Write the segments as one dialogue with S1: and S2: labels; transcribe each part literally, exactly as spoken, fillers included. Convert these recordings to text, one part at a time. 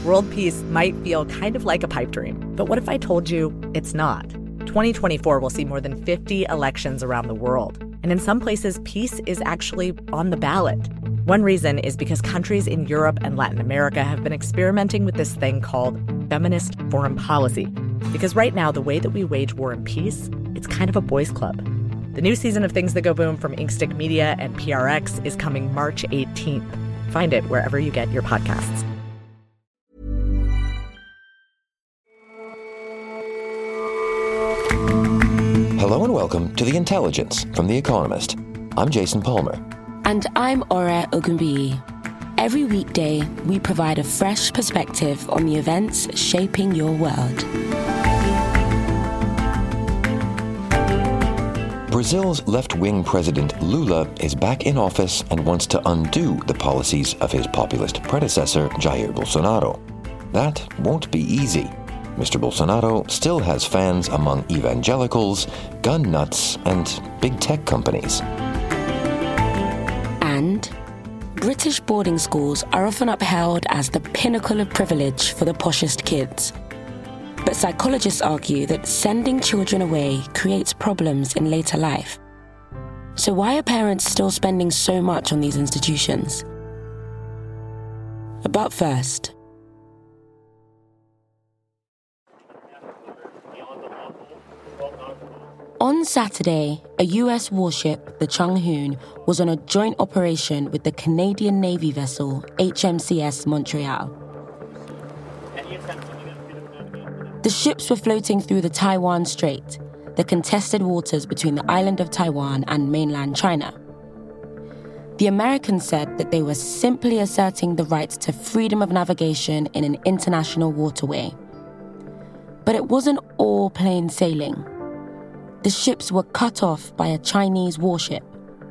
S1: World peace might feel kind of like a pipe dream, but what if I told you it's not? twenty twenty-four will see more than fifty elections around the world, and in some places, peace is actually on the ballot. One reason is because countries in Europe and Latin America have been experimenting with this thing called feminist foreign policy. Because right now, the way that we wage war and peace, it's kind of a boys' club. The new season of Things That Go Boom from Inkstick Media and P R X is coming March eighteenth. Find it wherever you get your podcasts.
S2: Hello and welcome to The Intelligence from The Economist. I'm Jason Palmer.
S3: And I'm Ora Ogunbiyi. Every weekday, we provide a fresh perspective on the events shaping your world.
S2: Brazil's left-wing president Lula is back in office and wants to undo the policies of his populist predecessor, Jair Bolsonaro. That won't be easy. Mister Bolsonaro still has fans among evangelicals, gun nuts, and big tech companies.
S3: And British boarding schools are often upheld as the pinnacle of privilege for the poshest kids. But psychologists argue that sending children away creates problems in later life. So why are parents still spending so much on these institutions? But first, on Saturday, a U S warship, the Chung Hoon, was on a joint operation with the Canadian Navy vessel H M C S Montreal. The ships were floating through the Taiwan Strait, the contested waters between the island of Taiwan and mainland China. The Americans said that they were simply asserting the right to freedom of navigation in an international waterway. But it wasn't all plain sailing. The ships were cut off by a Chinese warship.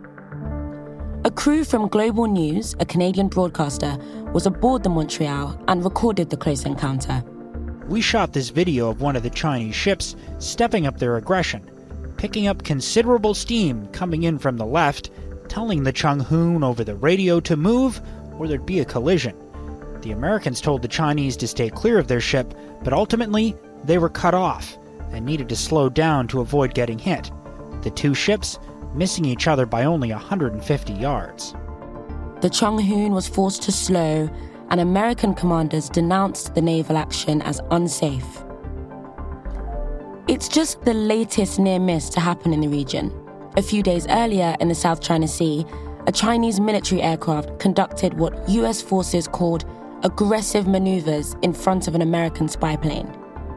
S3: A crew from Global News, a Canadian broadcaster, was aboard the Montreal and recorded the close encounter.
S4: We shot this video of one of the Chinese ships stepping up their aggression, picking up considerable steam coming in from the left, telling the Chung Hoon over the radio to move or there'd be a collision. The Americans told the Chinese to stay clear of their ship, but ultimately they were cut off and needed to slow down to avoid getting hit. The two ships missing each other by only one hundred fifty yards.
S3: The Chung Hoon was forced to slow, and American commanders denounced the naval action as unsafe. It's just the latest near miss to happen in the region. A few days earlier in the South China Sea, a Chinese military aircraft conducted what U S forces called aggressive maneuvers in front of an American spy plane.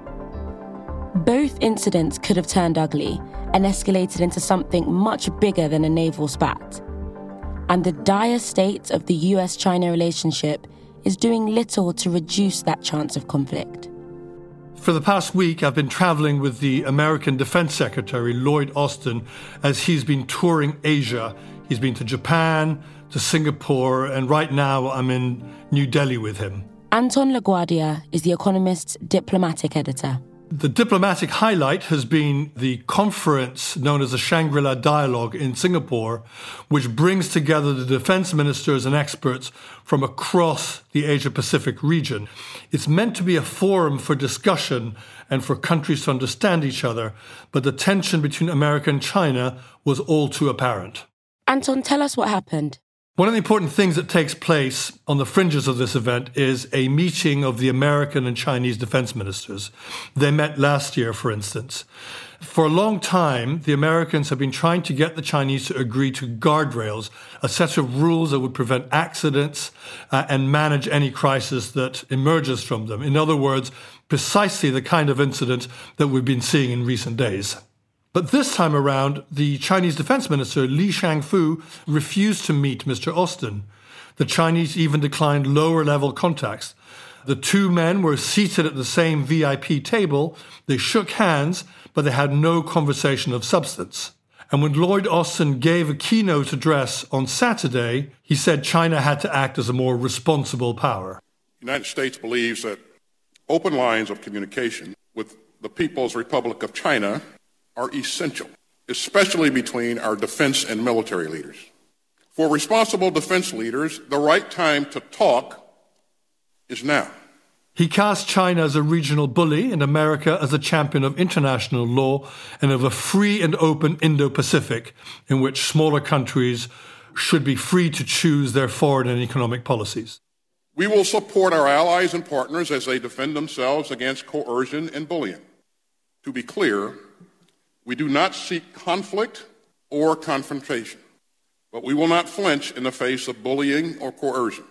S3: Both incidents could have turned ugly and escalated into something much bigger than a naval spat. And the dire state of the U S China relationship is doing little to reduce that chance of conflict.
S5: For the past week, I've been traveling with the American Defense Secretary, Lloyd Austin, as he's been touring Asia. He's been to Japan, to Singapore, and right now I'm in New Delhi with him.
S3: Anton LaGuardia is The Economist's diplomatic editor.
S5: The diplomatic highlight has been the conference known as the Shangri-La Dialogue in Singapore, which brings together the defense ministers and experts from across the Asia-Pacific region. It's meant to be a forum for discussion and for countries to understand each other, but the tension between America and China was all too apparent.
S3: Anton, tell us what happened.
S5: One of the important things that takes place on the fringes of this event is a meeting of the American and Chinese defense ministers. They met last year, for instance. For a long time, the Americans have been trying to get the Chinese to agree to guardrails, a set of rules that would prevent accidents uh, and manage any crisis that emerges from them. In other words, precisely the kind of incident that we've been seeing in recent days. But this time around, the Chinese defense minister, Li Shangfu, refused to meet Mister Austin. The Chinese even declined lower-level contacts. The two men were seated at the same V I P table. They shook hands, but they had no conversation of substance. And when Lloyd Austin gave a keynote address on Saturday, he said China had to act as a more responsible power.
S6: The United States believes that open lines of communication with the People's Republic of China are essential, especially between our defense and military leaders. For responsible defense leaders, the right time to talk is now.
S5: He cast China as a regional bully and America as a champion of international law and of a free and open Indo-Pacific in which smaller countries should be free to choose their foreign and economic policies.
S6: We will support our allies and partners as they defend themselves against coercion and bullying. To be clear, we do not seek conflict or confrontation, but we will not flinch in the face of bullying or coercion.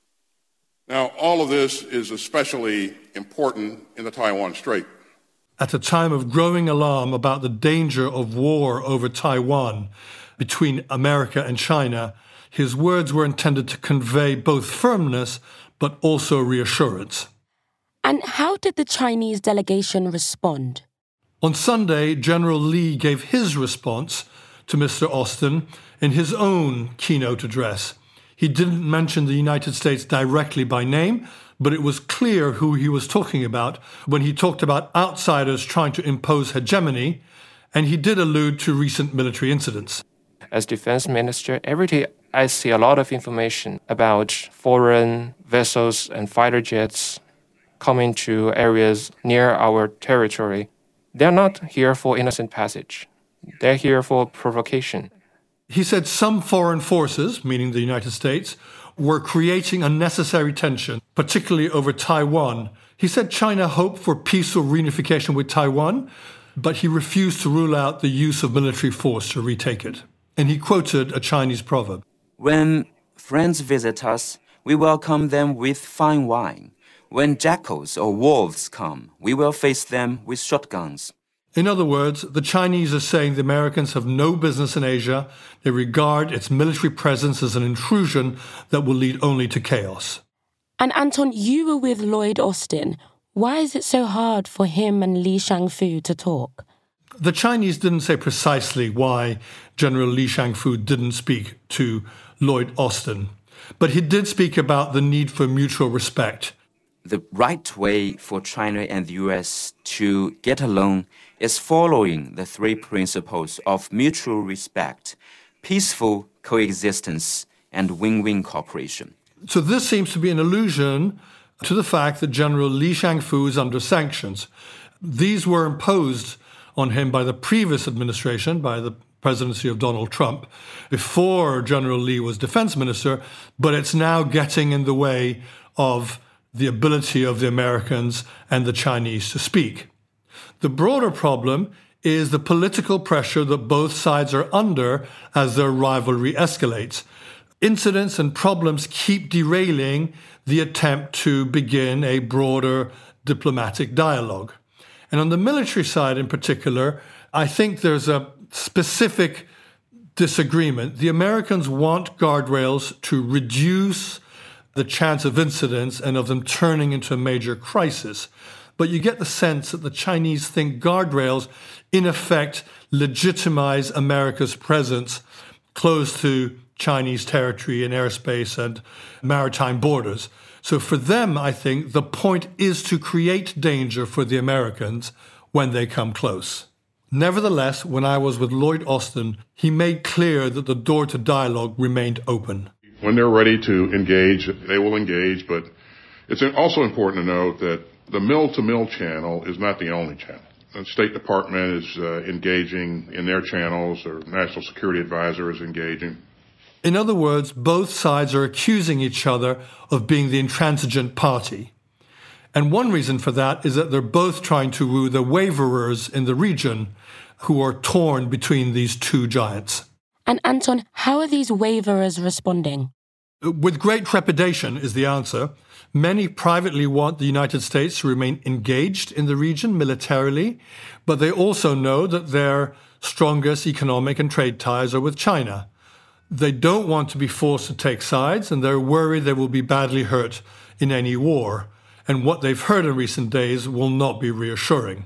S6: Now, all of this is especially important in the Taiwan Strait.
S5: At a time of growing alarm about the danger of war over Taiwan between America and China, his words were intended to convey both firmness but also reassurance.
S3: And how did the Chinese delegation respond?
S5: On Sunday, General Lee gave his response to Mister Austin in his own keynote address. He didn't mention the United States directly by name, but it was clear who he was talking about when he talked about outsiders trying to impose hegemony, and he did allude to recent military incidents.
S7: As defense minister, every day I see a lot of information about foreign vessels and fighter jets coming to areas near our territory. They're not here for innocent passage. They're here for provocation.
S5: He said some foreign forces, meaning the United States, were creating unnecessary tension, particularly over Taiwan. He said China hoped for peaceful reunification with Taiwan, but he refused to rule out the use of military force to retake it. And he quoted a Chinese proverb.
S8: When friends visit us, we welcome them with fine wine. When jackals or wolves come, we will face them with shotguns.
S5: In other words, the Chinese are saying the Americans have no business in Asia. They regard its military presence as an intrusion that will lead only to chaos.
S3: And Anton, you were with Lloyd Austin. Why is it so hard for him and Li Shangfu to talk?
S5: The Chinese didn't say precisely why General Li Shangfu didn't speak to Lloyd Austin, but he did speak about the need for mutual respect.
S8: The right way for China and the U S to get along is following the three principles of mutual respect, peaceful coexistence, and win-win cooperation.
S5: So this seems to be an allusion to the fact that General Li Shangfu is under sanctions. These were imposed on him by the previous administration, by the presidency of Donald Trump, before General Li was defense minister, but it's now getting in the way of the ability of the Americans and the Chinese to speak. The broader problem is the political pressure that both sides are under as their rivalry escalates. Incidents and problems keep derailing the attempt to begin a broader diplomatic dialogue. And on the military side in particular, I think there's a specific disagreement. The Americans want guardrails to reduce the chance of incidents and of them turning into a major crisis. But you get the sense that the Chinese think guardrails, in effect, legitimize America's presence close to Chinese territory and airspace and maritime borders. So for them, I think, the point is to create danger for the Americans when they come close. Nevertheless, when I was with Lloyd Austin, he made clear that the door to dialogue remained open.
S6: When they're ready to engage, they will engage, but it's also important to note that the mill-to-mill channel is not the only channel. The State Department is uh, engaging in their channels, or National Security Advisor is engaging.
S5: In other words, both sides are accusing each other of being the intransigent party. And one reason for that is that they're both trying to woo the waverers in the region who are torn between these two giants.
S3: And Anton, how are these waverers responding?
S5: With great trepidation is the answer. Many privately want the United States to remain engaged in the region militarily, but they also know that their strongest economic and trade ties are with China. They don't want to be forced to take sides, and they're worried they will be badly hurt in any war. And what they've heard in recent days will not be reassuring.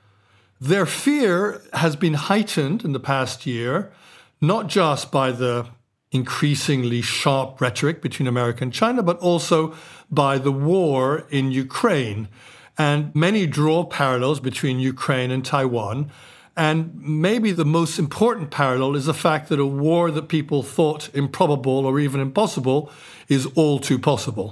S5: Their fear has been heightened in the past year, not just by the increasingly sharp rhetoric between America and China, but also by the war in Ukraine. And many draw parallels between Ukraine and Taiwan. And maybe the most important parallel is the fact that a war that people thought improbable or even impossible is all too possible.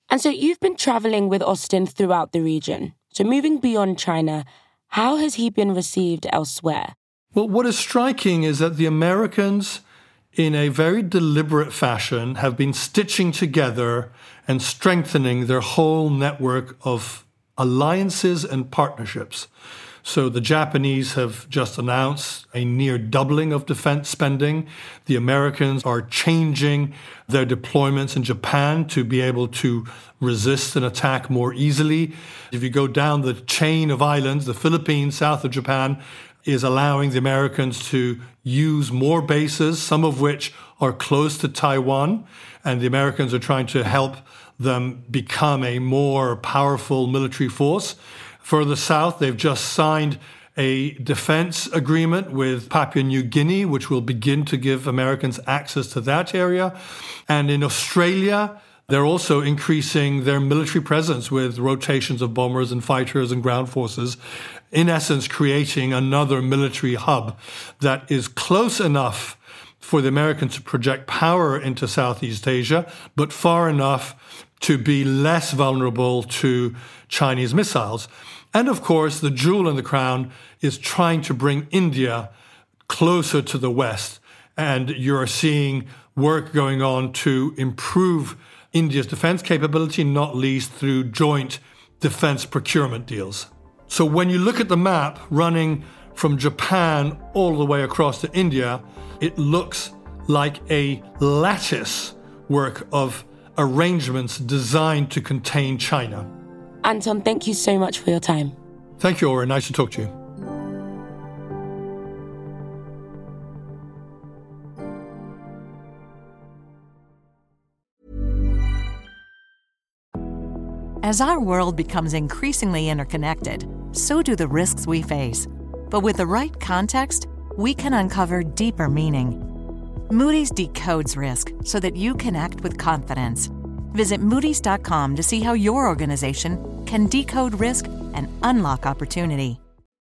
S3: And so you've been traveling with Austin throughout the region. So moving beyond China, how has he been received elsewhere?
S5: Well, what is striking is that the Americans, in a very deliberate fashion, have been stitching together and strengthening their whole network of alliances and partnerships. So the Japanese have just announced a near doubling of defense spending. The Americans are changing their deployments in Japan to be able to resist an attack more easily. If you go down the chain of islands, the Philippines, south of Japan, is allowing the Americans to use more bases, some of which are close to Taiwan, and the Americans are trying to help them become a more powerful military force. Further south, they've just signed a defense agreement with Papua New Guinea, which will begin to give Americans access to that area. And in Australia, they're also increasing their military presence with rotations of bombers and fighters and ground forces, in essence creating another military hub that is close enough for the Americans to project power into Southeast Asia, but far enough to be less vulnerable to Chinese missiles. And of course, the jewel in the crown is trying to bring India closer to the West. And you're seeing work going on to improve India's defense capability, not least through joint defense procurement deals. So when you look at the map running from Japan all the way across to India, it looks like a lattice work of arrangements designed to contain China.
S3: Anton, thank you so much for your time.
S5: Thank you, Aura. Nice to talk to you.
S9: As our world becomes increasingly interconnected, so do the risks we face. But with the right context, we can uncover deeper meaning. Moody's decodes risk so that you can act with confidence. Visit Moody's dot com to see how your organization can decode risk and unlock opportunity.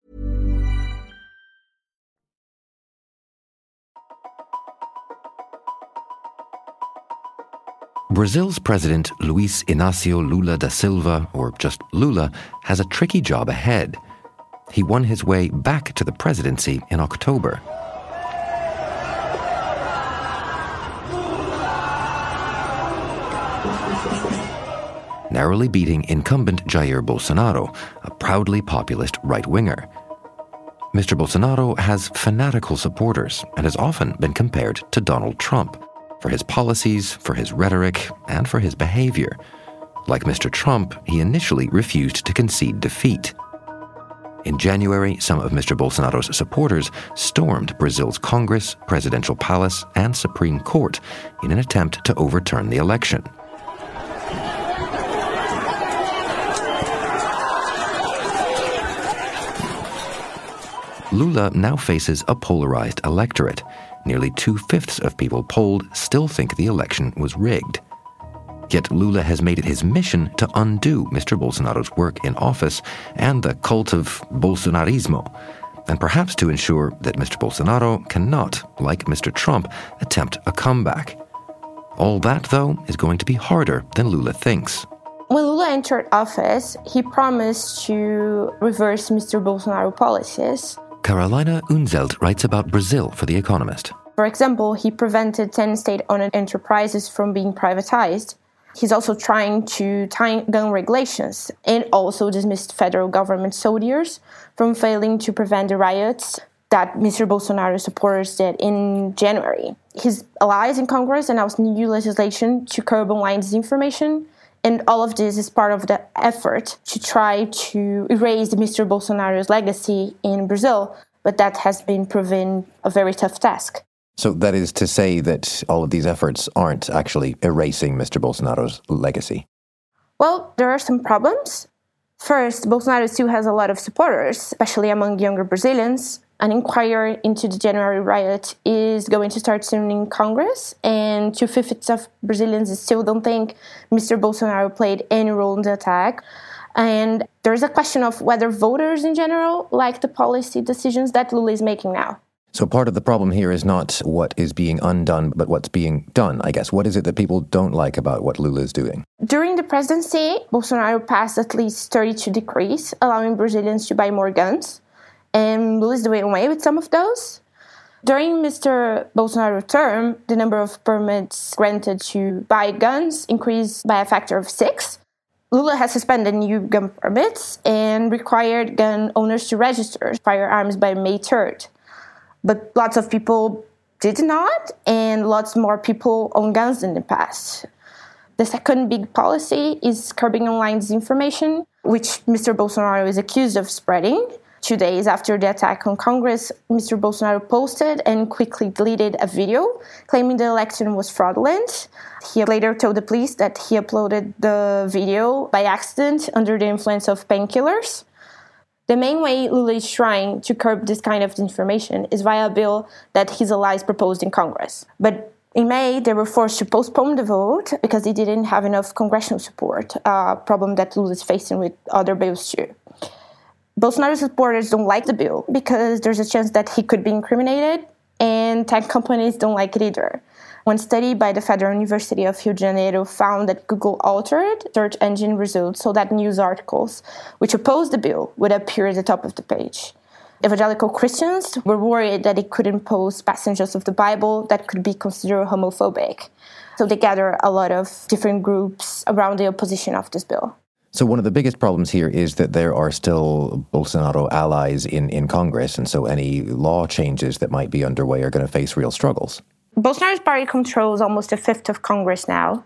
S2: Brazil's President Luiz Inácio Lula da Silva, or just Lula, has a tricky job ahead. He won his way back to the presidency in October. Narrowly beating incumbent Jair Bolsonaro, a proudly populist right-winger. Mister Bolsonaro has fanatical supporters and has often been compared to Donald Trump for his policies, for his rhetoric, and for his behavior. Like Mister Trump, he initially refused to concede defeat. In January, some of Mister Bolsonaro's supporters stormed Brazil's Congress, presidential palace, and Supreme Court in an attempt to overturn the election. Lula now faces a polarized electorate. Nearly two-fifths of people polled still think the election was rigged. Yet Lula has made it his mission to undo Mister Bolsonaro's work in office and the cult of Bolsonarismo, and perhaps to ensure that Mister Bolsonaro cannot, like Mister Trump, attempt a comeback. All that, though, is going to be harder than Lula thinks.
S10: When Lula entered office, he promised to reverse Mister Bolsonaro policies.
S2: Carolina Unzelt writes about Brazil for The Economist.
S10: For example, he prevented ten state-owned enterprises from being privatized. He's also trying to tighten gun regulations and also dismissed federal government soldiers from failing to prevent the riots that Mister Bolsonaro supporters did in January. His allies in Congress announced new legislation to curb online disinformation, and all of this is part of the effort to try to erase Mister Bolsonaro's legacy in Brazil, but that has been proven a very tough task.
S2: So that is to say that all of these efforts aren't actually erasing Mister Bolsonaro's legacy?
S10: Well, there are some problems. First, Bolsonaro still has a lot of supporters, especially among younger Brazilians. An inquiry into the January riot is going to start soon in Congress, and two-fifths of Brazilians still don't think Mister Bolsonaro played any role in the attack. And there's a question of whether voters in general like the policy decisions that Lula is making now.
S2: So part of the problem here is not what is being undone, but what's being done, I guess. What is it that people don't like about what Lula is doing?
S10: During the presidency, Bolsonaro passed at least thirty-two decrees allowing Brazilians to buy more guns, and Lula is doing away with some of those. During Mister Bolsonaro's term, the number of permits granted to buy guns increased by a factor of six. Lula has suspended new gun permits and required gun owners to register firearms by May third. But lots of people did not, and lots more people own guns than in the past. The second big policy is curbing online disinformation, which Mister Bolsonaro is accused of spreading. Two days after the attack on Congress, Mister Bolsonaro posted and quickly deleted a video claiming the election was fraudulent. He later told the police that he uploaded the video by accident under the influence of painkillers. The main way Lula is trying to curb this kind of disinformation is via a bill that his allies proposed in Congress. But in May, they were forced to postpone the vote because they didn't have enough congressional support, a problem that Lula is facing with other bills too. Bolsonaro supporters don't like the bill because there's a chance that he could be incriminated, and tech companies don't like it either. One study by the Federal University of Rio de Janeiro found that Google altered search engine results so that news articles which opposed the bill would appear at the top of the page. Evangelical Christians were worried that it could impose passages of the Bible that could be considered homophobic. So they gathered a lot of different groups around the opposition of this bill.
S2: So one of the biggest problems here is that there are still Bolsonaro allies in, in Congress, and so any law changes that might be underway are going to face real struggles.
S10: Bolsonaro's party controls almost a fifth of Congress now,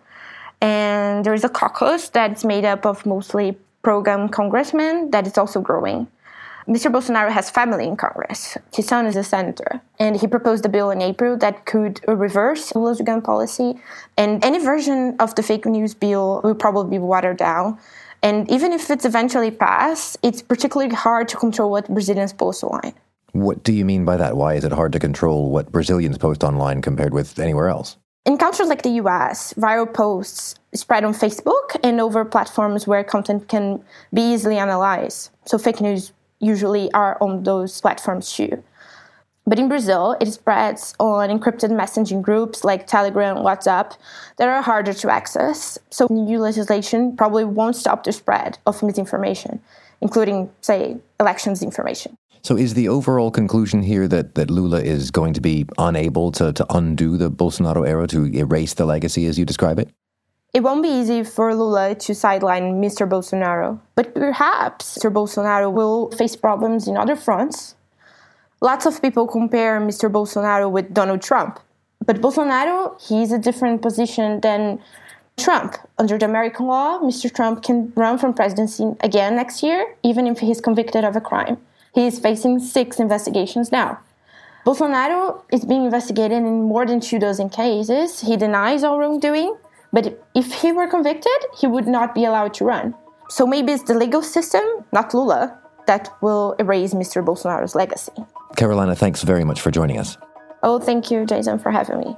S10: and there is a caucus that's made up of mostly pro-gun congressmen that is also growing. Mister Bolsonaro has family in Congress. His son is a senator, and he proposed a bill in April that could reverse Lula's gun policy, and any version of the fake news bill will probably be watered down. And even if it's eventually passed, it's particularly hard to control what Brazilians post online.
S2: What do you mean by that? Why is it hard to control what Brazilians post online compared with anywhere else?
S10: In countries like the U S, viral posts spread on Facebook and over platforms where content can be easily analyzed. So fake news usually are on those platforms too. But in Brazil, it spreads on encrypted messaging groups like Telegram and WhatsApp that are harder to access. So new legislation probably won't stop the spread of misinformation, including, say, elections information.
S2: So is the overall conclusion here that, that Lula is going to be unable to, to undo the Bolsonaro era, to erase the legacy as you describe it?
S10: It won't be easy for Lula to sideline Mister Bolsonaro, but perhaps Mister Bolsonaro will face problems in other fronts. Lots of people compare Mister Bolsonaro with Donald Trump, but Bolsonaro, he's a different position than Trump. Under the American law, Mister Trump can run for presidency again next year, even if he's convicted of a crime. He is facing six investigations now. Bolsonaro is being investigated in more than two dozen cases. He denies all wrongdoing, but if he were convicted, he would not be allowed to run. So maybe it's the legal system, not Lula, that will erase Mister Bolsonaro's legacy.
S2: Carolina, thanks very much for joining us.
S10: Oh, thank you, Jason, for having me.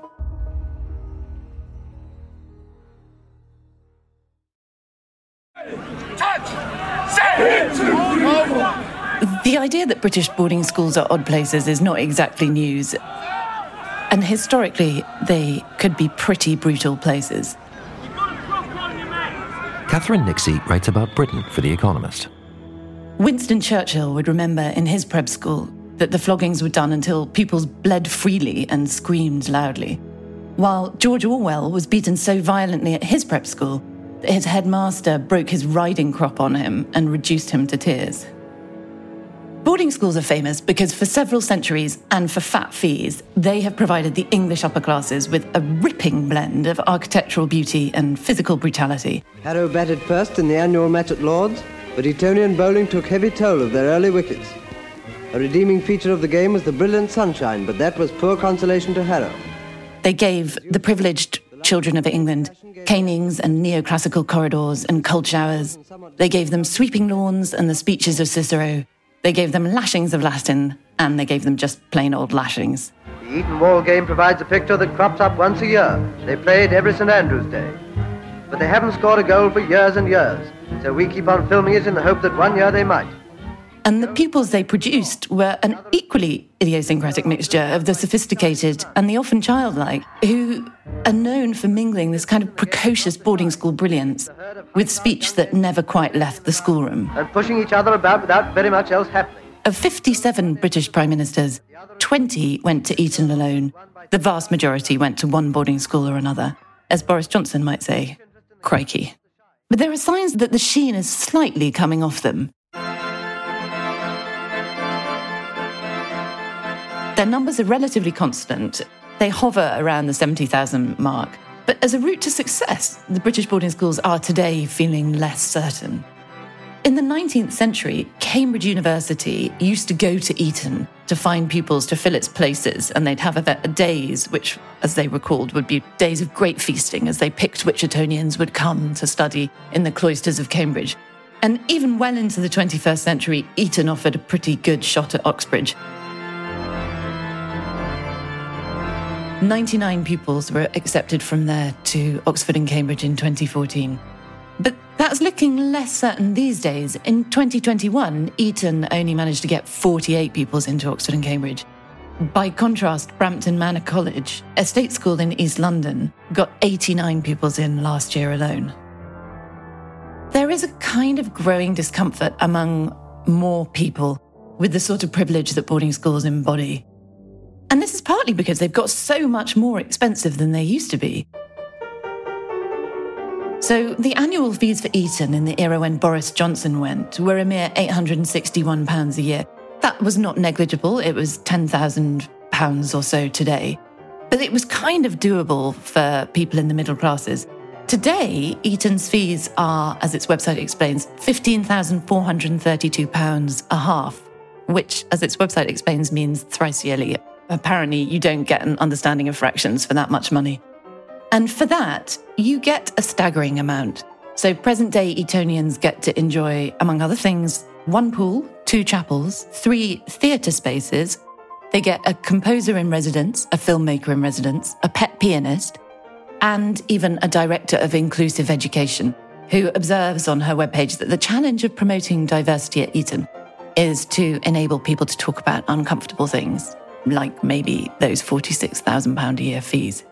S11: The idea that British boarding schools are odd places is not exactly news. And historically, they could be pretty brutal places.
S2: Catherine Nixie writes about Britain for The Economist.
S11: Winston Churchill would remember in his prep school that the floggings were done until pupils bled freely and screamed loudly, while George Orwell was beaten so violently at his prep school that his headmaster broke his riding crop on him and reduced him to tears. Boarding schools are famous because for several centuries and for fat fees, they have provided the English upper classes with a ripping blend of architectural beauty and physical brutality.
S12: Harrow batted first in the annual match at Lord's, but Etonian bowling took heavy toll of their early wickets. A redeeming feature of the game was the brilliant sunshine, but that was poor consolation to Harrow.
S11: They gave the privileged children of England canings and neoclassical corridors and cold showers. They gave them sweeping lawns and the speeches of Cicero. They gave them lashings of Latin, and they gave them just plain old lashings.
S12: The Eton Wall game provides a picture that crops up once a year. They played every St Andrew's Day. But they haven't scored a goal for years and years, so we keep on filming it in the hope that one year they might.
S11: And the pupils they produced were an equally idiosyncratic mixture of the sophisticated and the often childlike, who are known for mingling this kind of precocious boarding school brilliance with speech that never quite left the schoolroom.
S12: And pushing each other about without very much else happening.
S11: Of fifty-seven British prime ministers, twenty went to Eton alone. The vast majority went to one boarding school or another. As Boris Johnson might say, crikey. But there are signs that the sheen is slightly coming off them. Their numbers are relatively constant. They hover around the seventy thousand mark. But as a route to success, the British boarding schools are today feeling less certain. In the nineteenth century, Cambridge University used to go to Eton to find pupils to fill its places, and they'd have a days, which, as they recalled, would be days of great feasting as they picked which Etonians would come to study in the cloisters of Cambridge. And even well into the twenty-first century, Eton offered a pretty good shot at Oxbridge. ninety-nine pupils were accepted from there to Oxford and Cambridge in twenty fourteen. But that's looking less certain these days. In twenty twenty-one, Eton only managed to get forty-eight pupils into Oxford and Cambridge. By contrast, Brampton Manor College, a state school in East London, got eighty-nine pupils in last year alone. There is a kind of growing discomfort among more people with the sort of privilege that boarding schools embody. And this is partly because they've got so much more expensive than they used to be. So the annual fees for Eton in the era when Boris Johnson went were a mere eight hundred sixty-one pounds a year. That was not negligible. It was ten thousand pounds or so today. But it was kind of doable for people in the middle classes. Today, Eton's fees are, as its website explains, fifteen thousand four hundred thirty-two pounds a half, which, as its website explains, means thrice yearly. Apparently, you don't get an understanding of fractions for that much money. And for that, you get a staggering amount. So present-day Etonians get to enjoy, among other things, one pool, two chapels, three theatre spaces. They get a composer in residence, a filmmaker in residence, a pet pianist, and even a director of inclusive education, who observes on her webpage that the challenge of promoting diversity at Eton is to enable people to talk about uncomfortable things, like maybe those forty-six thousand pounds a year fees.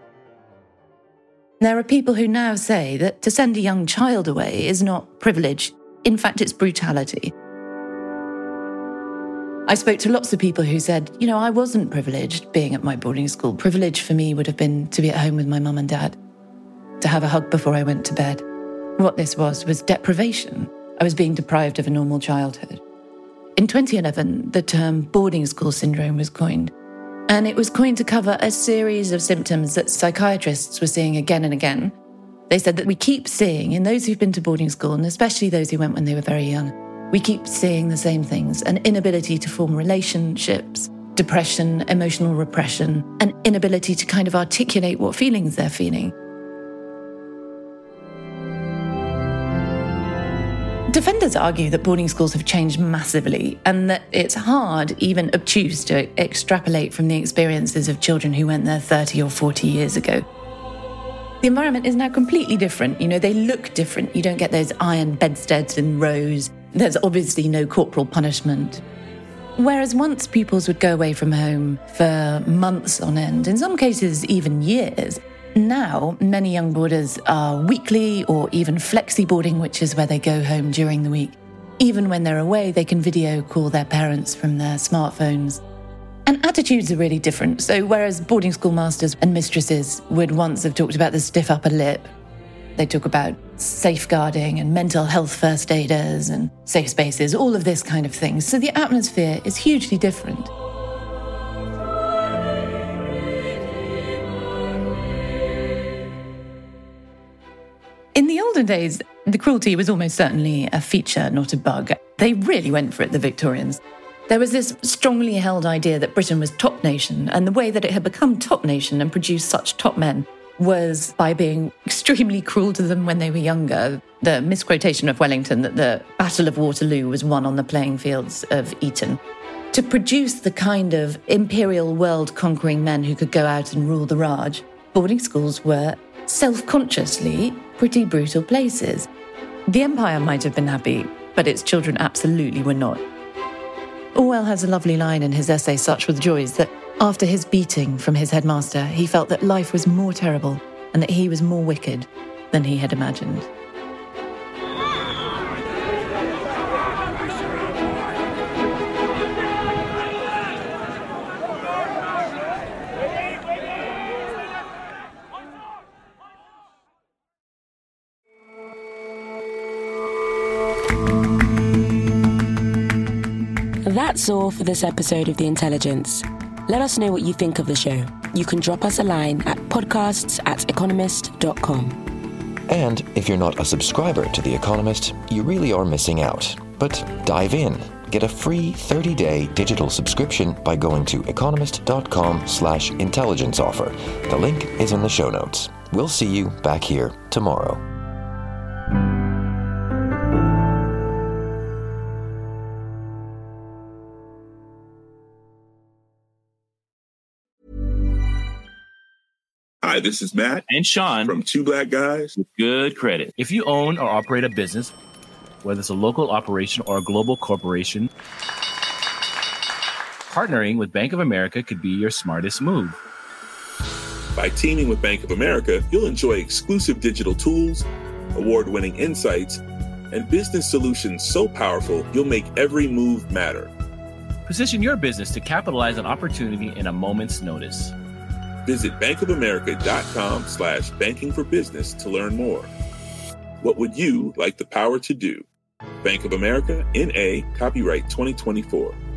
S11: There are people who now say that to send a young child away is not privilege. In fact, it's brutality. I spoke to lots of people who said, you know, I wasn't privileged being at my boarding school. Privilege for me would have been to be at home with my mum and dad, to have a hug before I went to bed. What this was was deprivation. I was being deprived of a normal childhood. In twenty eleven, the term boarding school syndrome was coined, and it was coined to cover a series of symptoms that psychiatrists were seeing again and again. They said that we keep seeing, in those who've been to boarding school, and especially those who went when they were very young, we keep seeing the same things: an inability to form relationships, depression, emotional repression, an inability to kind of articulate what feelings they're feeling. Defenders argue that boarding schools have changed massively and that it's hard, even obtuse, to extrapolate from the experiences of children who went there thirty or forty years ago. The environment is now completely different. You know, they look different. You don't get those iron bedsteads in rows. There's obviously no corporal punishment. Whereas once pupils would go away from home for months on end, in some cases even years, now many young boarders are weekly or even flexi boarding, which is where they go home during the week. Even when they're away, they can video call their parents from their smartphones. And attitudes are really different. So whereas boarding school masters and mistresses would once have talked about the stiff upper lip, they talk about safeguarding and mental health first aiders and safe spaces, all of this kind of thing. So the atmosphere is hugely different. In the olden days, the cruelty was almost certainly a feature, not a bug. They really went for it, the Victorians. There was this strongly held idea that Britain was top nation, and the way that it had become top nation and produced such top men was by being extremely cruel to them when they were younger. The misquotation of Wellington that the Battle of Waterloo was won on the playing fields of Eton. To produce the kind of imperial world-conquering men who could go out and rule the Raj, boarding schools were self-consciously pretty brutal places. The empire might have been happy, but its children absolutely were not. Orwell has a lovely line in his essay Such Were the Joys that after his beating from his headmaster, he felt that life was more terrible and that he was more wicked than he had imagined.
S3: That's all for this episode of The Intelligence. Let us know what you think of the show. You can drop us a line at podcasts at economist dot com.
S2: And if you're not a subscriber to The Economist, you really are missing out. But dive in. Get a free thirty-day digital subscription by going to economist.com slash intelligence offer. The link is in the show notes. We'll see you back here tomorrow.
S13: Hi, this is Matt
S14: and Sean
S13: from Two Black Guys
S14: with Good Credit. If you own or operate a business, whether it's a local operation or a global corporation, partnering with Bank of America could be your smartest move.
S13: By teaming with Bank of America, you'll enjoy exclusive digital tools, award-winning insights, and business solutions so powerful you'll make every move matter.
S14: Position your business to capitalize on opportunity in a moment's notice.
S13: Visit bankofamerica.com slash banking for business to learn more. What would you like the power to do? Bank of America, N A, copyright twenty twenty-four.